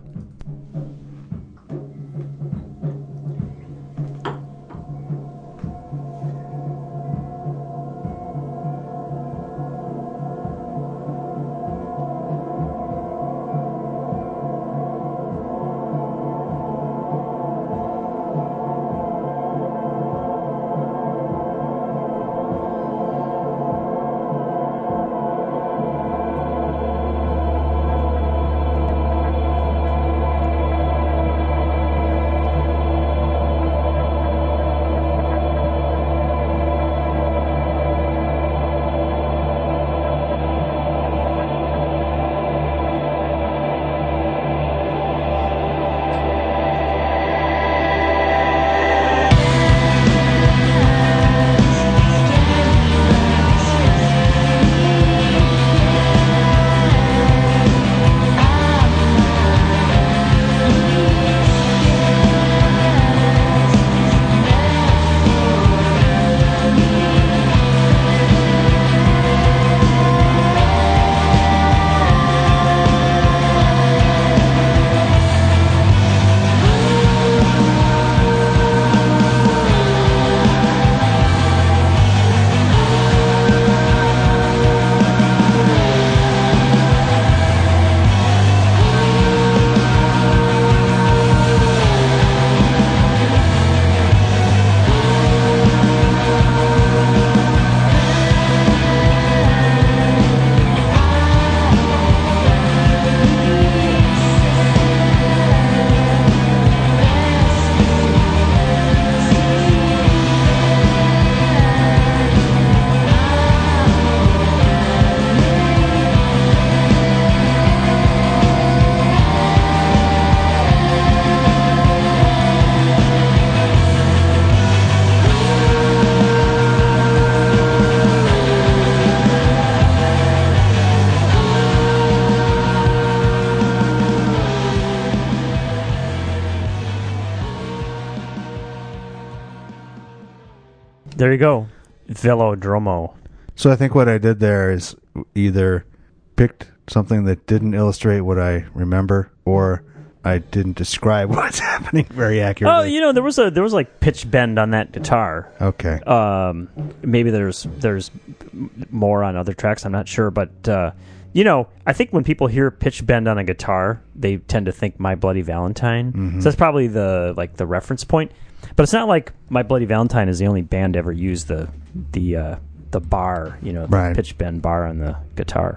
There you go. Velodromo. so I think what I did there is either picked something that didn't illustrate what I remember, or I didn't describe what's happening very accurately. Oh, you know, there was a there was like pitch bend on that guitar. Okay. Um, maybe there's there's more on other tracks. I'm not sure, but uh, you know, I think when people hear pitch bend on a guitar, they tend to think My Bloody Valentine. Mhm. So that's probably the like the reference point. But it's not like My Bloody Valentine is the only band to ever use the the uh, the bar, you know, the Right. pitch bend bar on the guitar.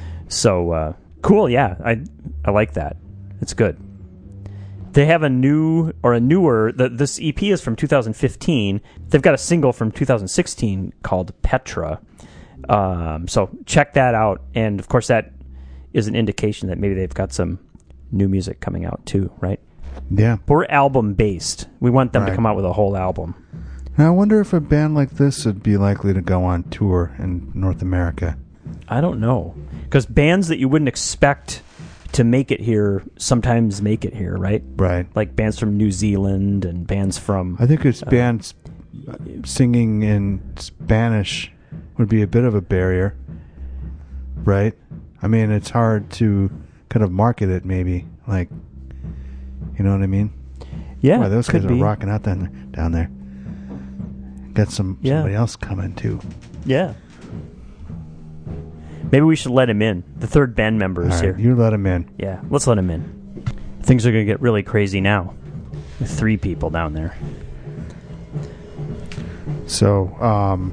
So uh, cool, yeah, I I like that. It's good. They have a new or a newer. The, this E P is from two thousand fifteen. They've got a single from two thousand sixteen called Petra. Um, so check that out, and of course that is an indication that maybe they've got some new music coming out too, right? Yeah. But we're album based. We want them Right. to come out with a whole album. Now, I wonder if a band like this would be likely to go on tour in North America. I don't know, because bands that you wouldn't expect to make it here sometimes make it here, right? Right. Like bands from New Zealand and bands from. I think it's bands singing in Spanish would be a bit of a barrier, right? I mean, it's hard to kind of market it, maybe. Like, you know what I mean? Yeah, Boy, those could guys are be. rocking out down, down there. Got some Yeah. somebody else coming, too. Yeah. Maybe we should let him in. The third band member All is right, here. you let him in. Yeah, let's let him in. Things are going to get really crazy now. With three people down there. So, um...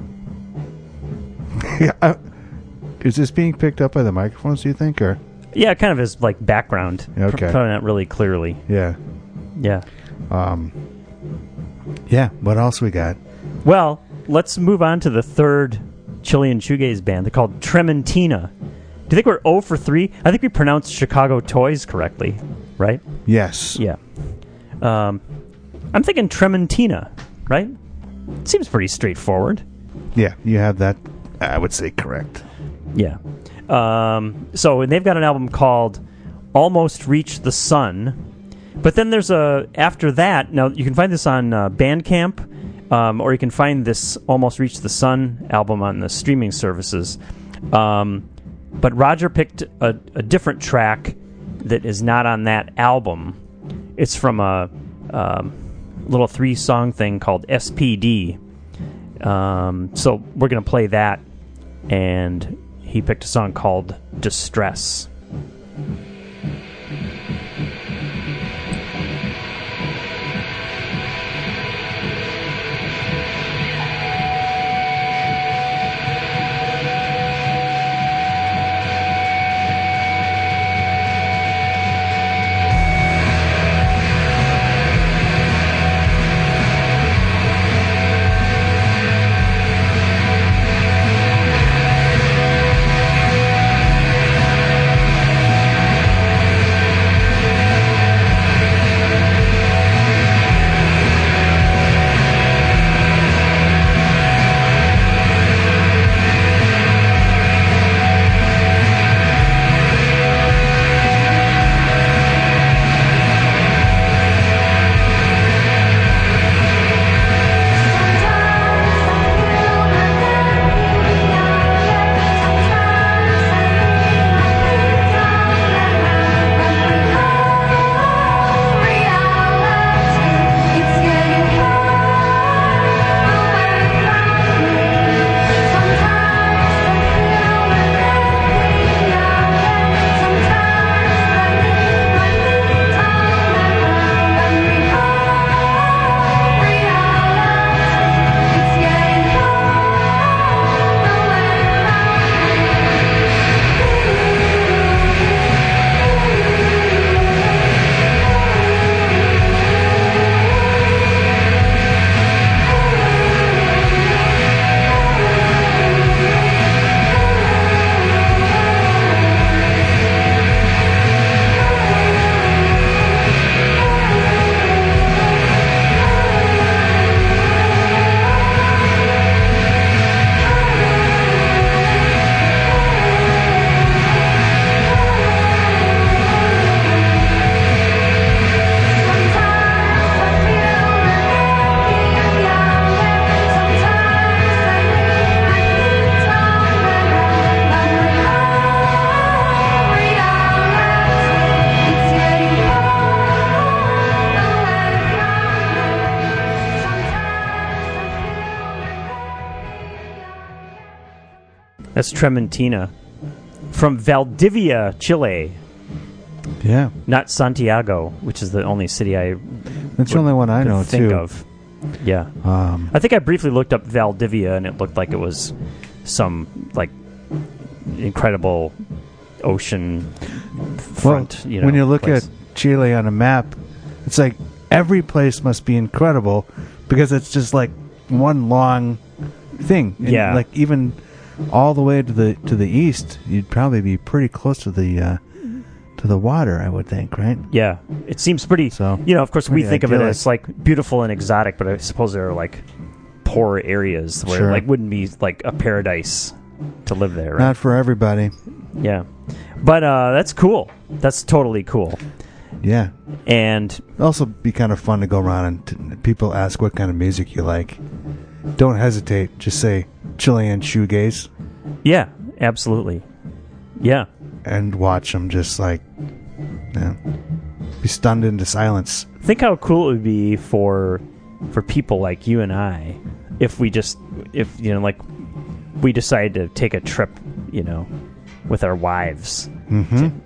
yeah, uh, is this being picked up by the microphones, do you think, or... Yeah, kind of his like background. Okay. Probably not really clearly. Yeah. Yeah. Um, yeah, what else we got? Well, let's move on to the third Chilean shoegaze band. They're called Trementina. Do you think we're zero for three? I think we pronounced Chicago Toys correctly, right? Yes. Yeah. Um, I'm thinking Trementina, right? Seems pretty straightforward. Yeah, you have that, I would say, correct. Yeah. Um, so they've got an album called Almost Reach the Sun. But then there's a, after that, now you can find this on uh, Bandcamp, um, or you can find this Almost Reach the Sun album on the streaming services. Um, but Roger picked a, a different track that is not on that album. It's from a um, little three-song thing called S P D. Um, so we're going to play that, and he picked a song called Distress. That's Trementina from Valdivia, Chile. Yeah. Not Santiago, which is the only city I That's the only one I could know, think too. of. Yeah. Um, I think I briefly looked up Valdivia, and it looked like it was some, like, incredible ocean front, well, you know. when you look place. at Chile on a map, it's like every place must be incredible because it's just like one long thing. And Yeah. Like even all the way to the to the east, you'd probably be pretty close to the uh, to the water, I would think, right? Yeah. It seems pretty, So, you know, of course we pretty think of it idyllic. as, like, beautiful and exotic, but I suppose there are, like, poor areas where Sure. it, like, wouldn't be, like, a paradise to live there, right? Not for everybody. Yeah. But uh, that's cool. That's totally cool. Yeah. And It'd also be kind of fun to go around and t- people ask what kind of music you like. Don't hesitate. Just say Chilean shoegaze yeah, absolutely. Yeah. and watch them just like, you know, be stunned into silence. Think how cool it would be for for people like you and I if we just if you know like we decided to take a trip, you know, with our wives Mm-hmm. to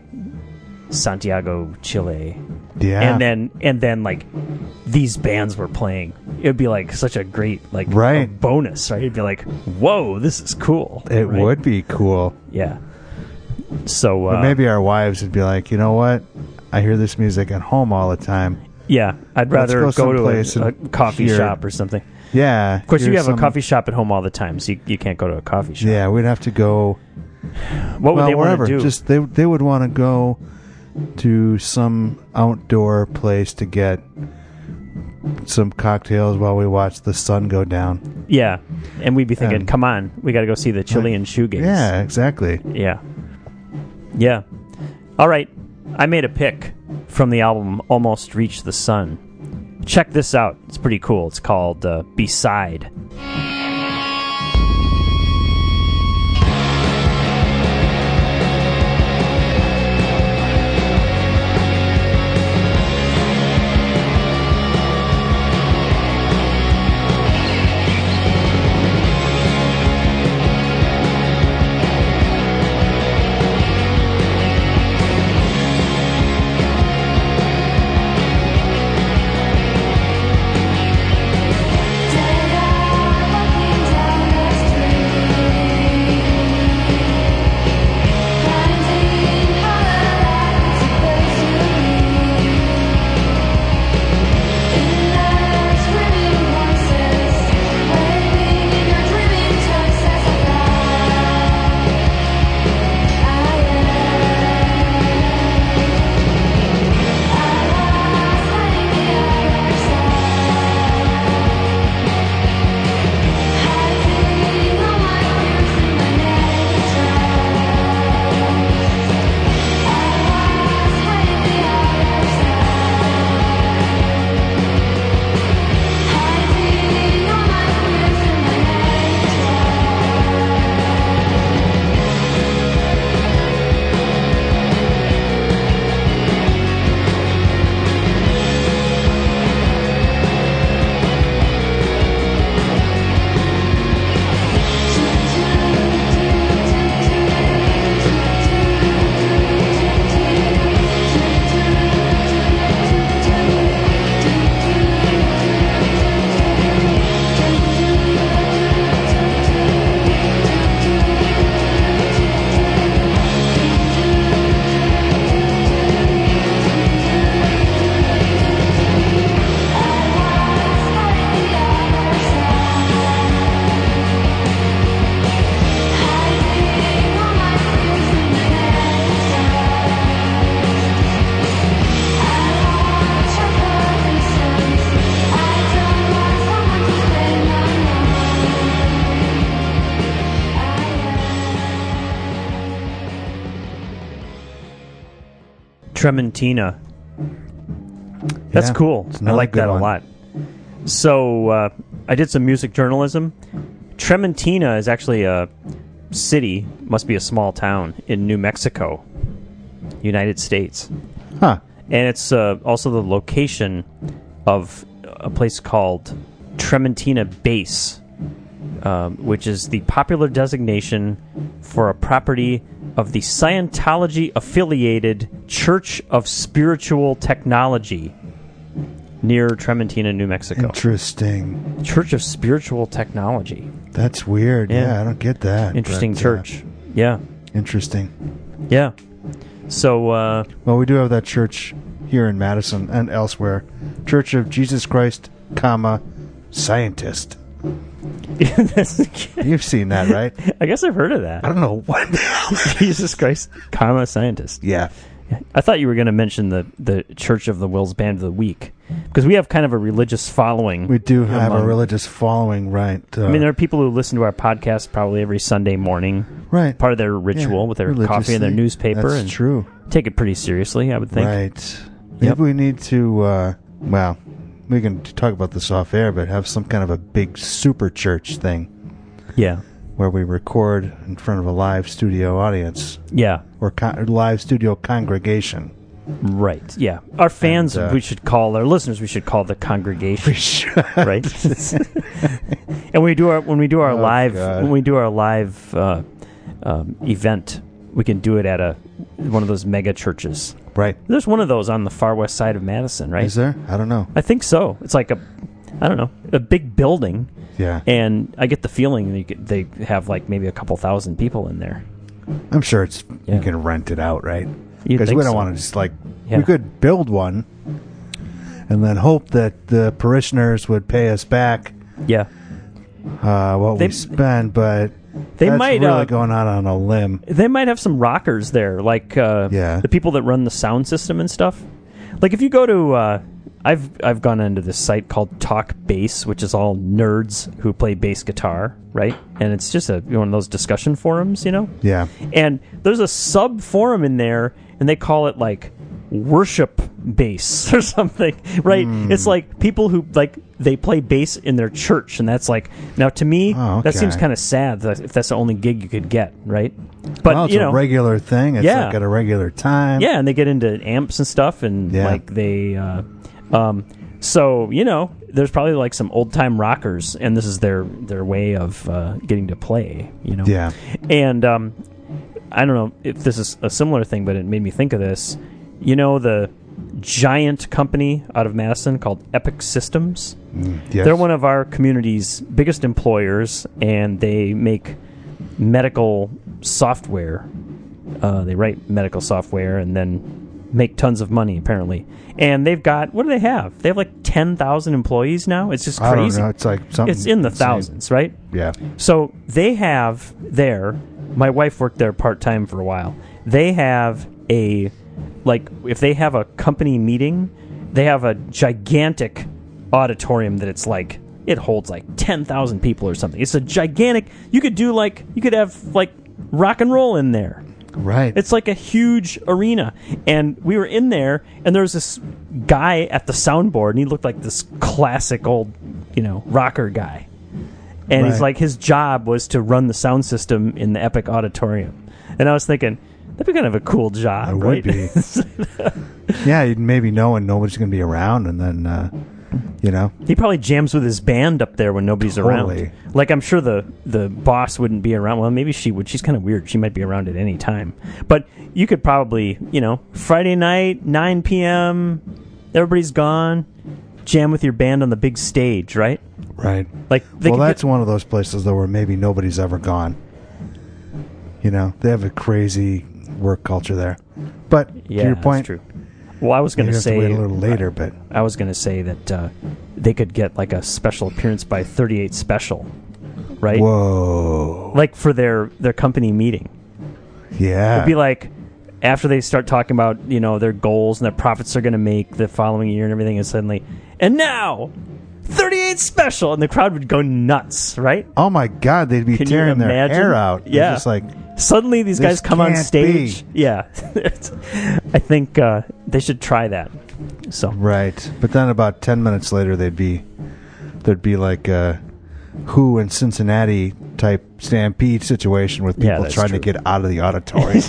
Santiago, Chile. Yeah. And then and then like these bands were playing. It would be like such a great like Right. a bonus, right? It'd be like, "Whoa, this is cool." It right? would be cool. Yeah. So uh, But maybe our wives would be like, you know what? I hear this music at home all the time. Yeah, I'd Let's rather go go, to someplace a, a and coffee hear- shop or something. Yeah. Of course, you here's have some- a coffee shop at home all the time, so you, you can't go to a coffee shop. Yeah, we'd have to go. What would well, they want wherever. to do? Just they they would want to go to some outdoor place to get some cocktails while we watch the sun go down. Yeah, and we'd be thinking, And- come on, we got to go see the Chilean shoegaze. Yeah, exactly. Yeah. Yeah. All right. I made a pick from the album Almost Reach the Sun. Check this out. It's pretty cool. It's called uh, Beside. Trementina. That's Yeah, cool. it's I another like good that a one. lot. So uh, I did some music journalism. Trementina is actually a city, must be a small town in New Mexico, United States. Huh. And it's uh, also the location of a place called Trementina Base, um, which is the popular designation for a property of the Scientology-affiliated Church of Spiritual Technology near Trementina, New Mexico. Interesting. Church of Spiritual Technology. That's weird. Yeah. Yeah, I don't get that. Interesting but, uh, church. Yeah. interesting. Yeah. So, uh, Well, we do have that church here in Madison and elsewhere. Church of Jesus Christ, comma, Scientist. You've seen that, right? I guess I've heard of that. I don't know what. Jesus Christ, comma, scientist. Yeah. I thought you were going to mention the, the Church of the Wills Band of the Week, because we have kind of a religious following. We do have among- a religious following, right? Uh, I mean, there are people who listen to our podcast probably every Sunday morning, right. part of their ritual Yeah, with their coffee and their religiously. newspaper, That's and true. take it pretty seriously, I would think. Right. Maybe Yep. we need to, uh, well, we can talk about this off air, but have some kind of a big super church thing Yeah. where we record in front of a live studio audience Yeah. or con- live studio congregation. Right. Yeah. Our fans, And, uh, we should call, our listeners, we should call the congregation. Sure. Right. And we do our when we do our Oh, live God. when we do our live uh, um, event, we can do it at a one of those mega churches. Right. There's one of those on the far west side of Madison, right? Is there? I don't know. I think so. It's like a, I don't know, a big building, Yeah. and I get the feeling they, could- they have like maybe a couple thousand people in there. I'm sure it's Yeah. you can rent it out, right? You'd Because think we don't so. want to just like Yeah. we could build one and then hope that the parishioners would pay us back Yeah. uh, what They- we spend, but They that's might really uh, going out on a limb. They might have some rockers there, like uh, Yeah. the people that run the sound system and stuff. Like if you go to, uh, I've I've gone into this site called Talk Bass, which is all nerds who play bass guitar, right? And it's just a one of those discussion forums, you know. Yeah. And there's a sub forum in there, and they call it like worship bass or something, right? Mm. It's like people who like they play bass in their church, and that's like now to me Oh, that seems okay. kind of sad that if that's the only gig you could get, right? But well, it's you a know, regular thing. It's Yeah. like at a regular time. yeah, and they get into amps and stuff, and Yeah. like they, uh, um, so you know, there's probably like some old time rockers, and this is their their way of uh, getting to play, you know. Yeah. And um, I don't know if this is a similar thing, but it made me think of this. You know, the giant company out of Madison called Epic Systems. Mm, yes. They're one of our community's biggest employers, and they make medical software. Uh, they write medical software and then make tons of money, apparently. And they've got, what do they have? They have like ten thousand employees now. It's just I don't crazy. know. It's like something. It's in the insane. thousands, right? Yeah. So they have there, my wife worked there part-time for a while. They have a, like, if they have a company meeting, they have a gigantic auditorium that it's like, it holds like ten thousand people or something. It's a gigantic, you could do like, you could have like rock and roll in there. Right. It's like a huge arena. And we were in there, and there was this guy at the soundboard, and he looked like this classic old, you know, rocker guy. And he's Right. like, his job was to run the sound system in the Epic Auditorium. And I was thinking, that'd be kind of a cool job, It right? would be. Yeah, you'd maybe know when nobody's going to be around, and then, uh, you know. He probably jams with his band up there when nobody's Totally. around. Like, I'm sure the, the boss wouldn't be around. Well, maybe she would. She's kind of weird. She might be around at any time. But you could probably, you know, Friday night, nine p.m., everybody's gone, jam with your band on the big stage, right? Right. Like, they Well, could that's get, one of those places, though, where maybe nobody's ever gone. You know, they have a crazy work culture there. But yeah, to your point, that's true. Well, I was going you to have say to wait a little later, but I was going to say that uh, they could get like a special appearance by thirty-eight Special, right? whoa, Like for their, their company meeting. yeah, It'd be like after they start talking about, you know, their goals and the profits they're going to make the following year and everything, and suddenly, and now, thirty-eight Special, and the crowd would go nuts, right? oh my God, they'd be Can you tearing their imagine? hair out. They're Yeah. just like, Suddenly, these This guys come on can't stage. be. Yeah, I think uh, they should try that. So right. But then about ten minutes later, they'd be there'd be like a Who in Cincinnati type stampede situation with Yeah, people that's trying true. to get out of the auditorium.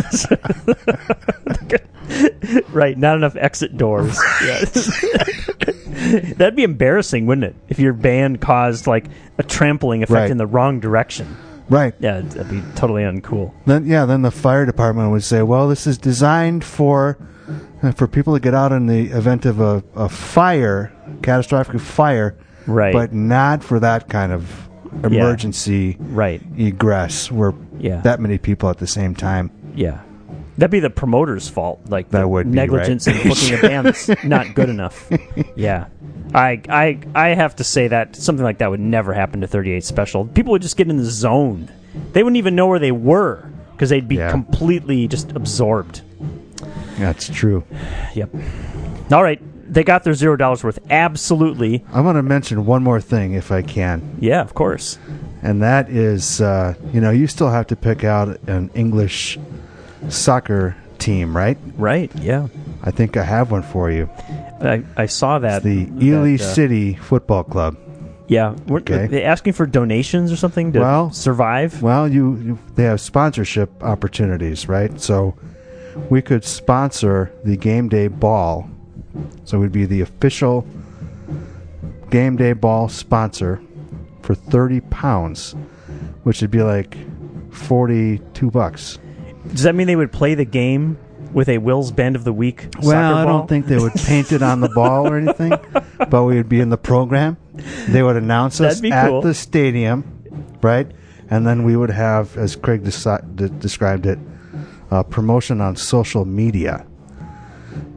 right, not enough exit doors. Yeah. That'd be embarrassing, wouldn't it? If your band caused like a trampling effect Right. in the wrong direction. Right. Yeah, that'd be totally uncool. Then yeah, then the fire department would say, "Well, this is designed for uh, for people to get out in the event of a, a fire, catastrophic fire, Right. but not for that kind of emergency Right. egress where Yeah. that many people at the same time." Yeah. That'd be the promoter's fault. Like That the would be, negligence right. in booking a band that's not good enough. Yeah. I I I have to say that something like that would never happen to thirty-eight Special. People would just get in the zone. They wouldn't even know where they were because they'd be Yeah. completely just absorbed. That's true. Yep. All right. They got their zero dollars worth. Absolutely. I want to mention one more thing, if I can, Yeah, of course. and that is, uh, you know, you still have to pick out an English soccer team, right? Right. Yeah. I think I have one for you. I, I saw that. The Ely that, uh, City Football Club. Yeah. Were Okay. they asking for donations or something to Well- survive? Well, you, you they have sponsorship opportunities, right? So we could sponsor the game day ball. So we'd be the official game day ball sponsor for thirty pounds, which would be like forty-two bucks. Does that mean they would play the game with a Will's Band of the Week soccer Well, I ball? don't think they would paint it on the ball or anything, but we would be in the program. They would announce us That'd be at cool. the stadium, right? And then we would have, as Craig desi- de- described it, uh, promotion on social media,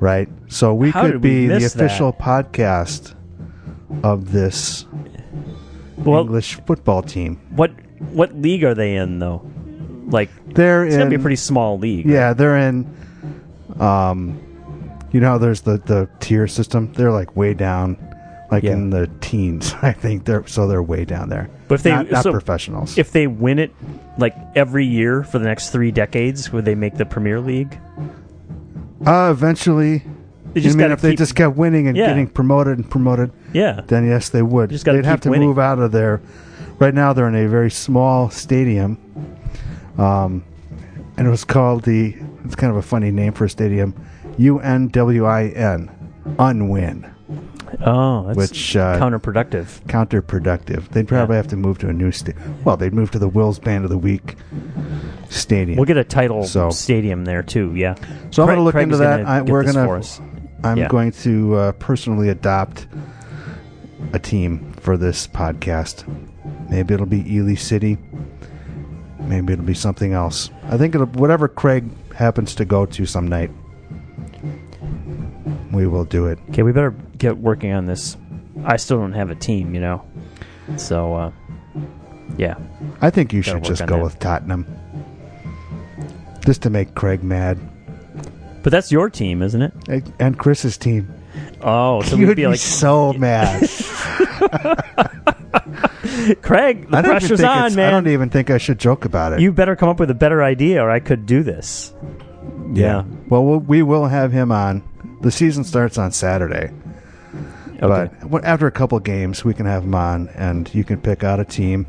right? So we How could did we be the miss official that? podcast of this Well, English football team. what what league are they in though? Like They're it's in gonna be a pretty small league. yeah, they're in. Um, you know, how there's the the tier system. They're like way down, like Yeah. in the teens. I think they're so they're way down there. But if they not, not so professionals. if they win it like every year for the next three decades, would they make the Premier League? uh, eventually, They I just mean, gotta if they keep- just kept winning and Yeah. getting promoted and promoted, Yeah. then yes, they would. Just gotta They'd have keep to winning. move out of their. Right now, they're in a very small stadium, um, and it was called the. It's kind of a funny name for a stadium, U N W I N, Unwin, Oh, that's which uh, counterproductive. counterproductive. They'd probably Yeah. have to move to a new sta- Well, they'd move to the Wills Band of the Week stadium. We'll get a title So- stadium there too. Yeah. so I'm Craig- going to look Craig's into that. gonna I, get we're this going for to. us. I'm Yeah. going to uh, personally adopt a team for this podcast. Maybe it'll be Ely City. Maybe it'll be something else. I think it'll whatever Craig happens to go to some night. We will do it. Okay, we better get working on this. I still don't have a team, you know. So, uh, yeah. I think you Gotta should work just on go that. with Tottenham. Just to make Craig mad. But that's your team, isn't it? And- And Chris's team. Oh, so You'd we'd be, be like, so mad. Craig, the I don't even pressure's think on, it's- I man. don't even think I should joke about it. You better come up with a better idea, or I could do this. Yeah. Well, we'll, we will have him on. The season starts on Saturday. Okay. But wh- after a couple games, we can have him on, and you can pick out a team.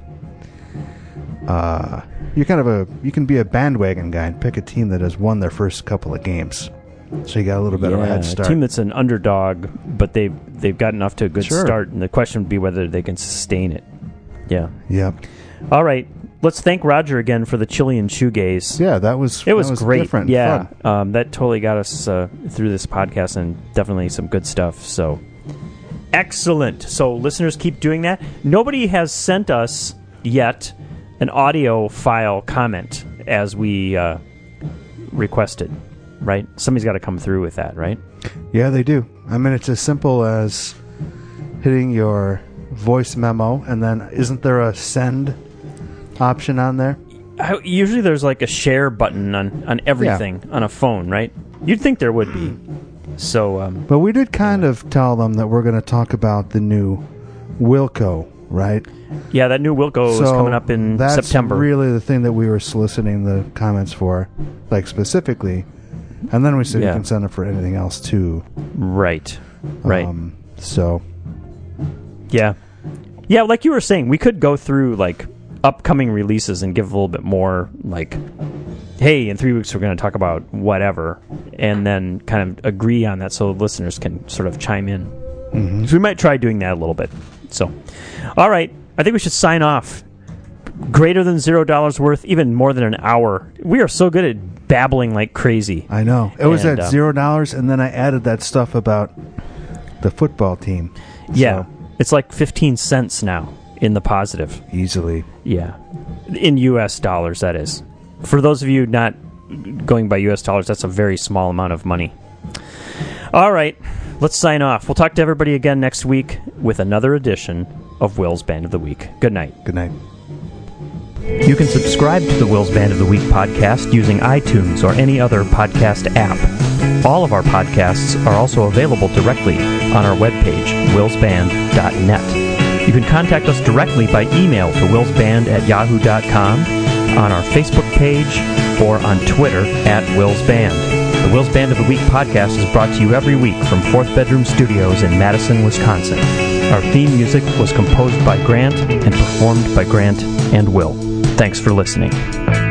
Uh, you're kind of a you can be a bandwagon guy and pick a team that has won their first couple of games, so you got a little bit of a Yeah, head start. A team that's an underdog, but they've they've gotten off to a good Sure. start, and the question would be whether they can sustain it. Yeah. Yep. All right. Let's thank Roger again for the Chilean shoegaze. Yeah, that was It was, that was great. different. Yeah, Fun. um, that totally got us uh, through this podcast, and definitely some good stuff. So excellent. So listeners, keep doing that. Nobody has sent us yet an audio file comment as we uh, requested. Right? Somebody's got to come through with that. Right? Yeah, they do. I mean, it's as simple as hitting your voice memo, and then isn't there a send option on there? I, usually, there's like a share button on on everything on a phone. Right? You'd think there would be. So. Um, But we did kind of tell them that we're going to talk about the new Wilco, right? Yeah, that new Wilco is coming up in that's September. really the thing that we were soliciting the comments for, like specifically. And then we said Yeah. you can send it for anything else too. Right. Right. Um, so, yeah. Yeah, like you were saying, we could go through like upcoming releases and give a little bit more like, hey, in three weeks we're going to talk about whatever, and then kind of agree on that so listeners can sort of chime in. mhm. So we might try doing that a little bit. So, all right. I think we should sign off. Greater than zero dollars worth, even more than an hour. We are so good at babbling like crazy. I know. It was And, at um, zero dollars, and then I added that stuff about the football team. Yeah. So, It's like fifteen cents now in the positive. easily. Yeah. In U S dollars, that is. For those of you not going by U S dollars, that's a very small amount of money. All right. Let's sign off. We'll talk to everybody again next week with another edition of Will's Band of the Week. Good night. Good night. You can subscribe to the Will's Band of the Week podcast using iTunes or any other podcast app. All of our podcasts are also available directly on our webpage, wills band dot net. You can contact us directly by email to willsband at yahoo dot com, on our Facebook page, or on Twitter at willsband. The Will's Band of the Week podcast is brought to you every week from Fourth Bedroom Studios in Madison, Wisconsin. Our theme music was composed by Grant and performed by Grant and Will. Thanks for listening.